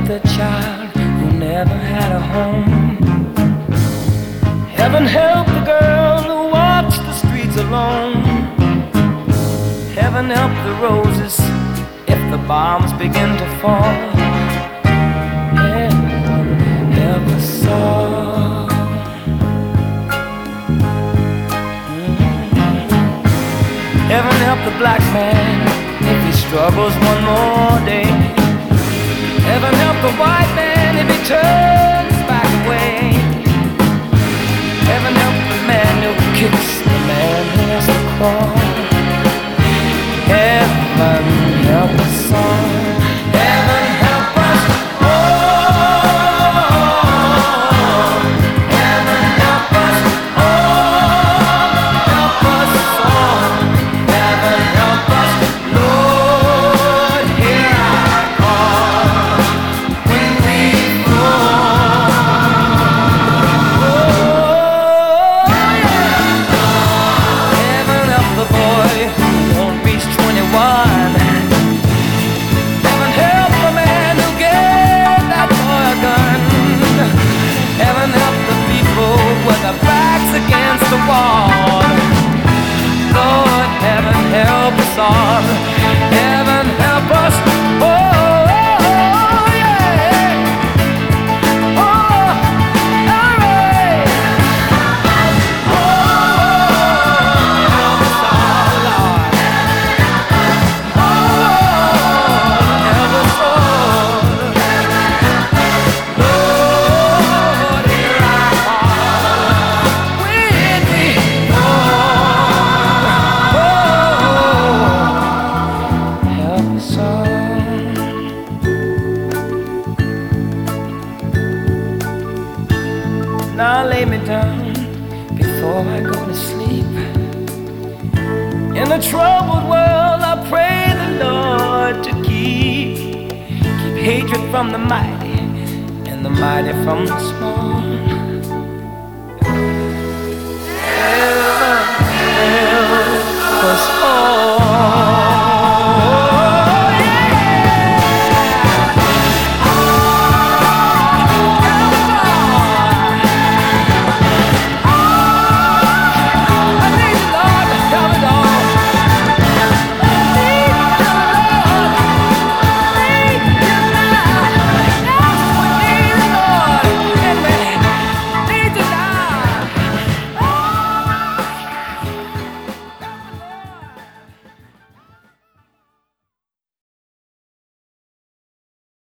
the child who never had a home. Heaven help the girl who walks the streets alone. Heaven help the roses if the bombs begin to fall. Heaven help us all. Heaven help the black man if he struggles one more day. Heaven help the white man if he turns back away. Heaven help the man who kicks the man who has to crawl. Heaven help us all. Heaven help us all. Heaven help us all. Help us all. Heaven help us, Lord, hear our call when we fall. Oh, yeah. Heaven help the boy who won't reach 21. Heaven help the man who gave that boy a gun. Heaven help the people with their backs against the wall. Lord, heaven help us all. Heaven help us. Oh, yeah. Oh, all right. Oh, help us all, Lord. Oh, help us all. Lord, hear our call when we fall. Help us all. Now lay me down before I go to sleep. In a troubled world, I pray the Lord to keep hatred from the mighty and the mighty from the small. Heaven help us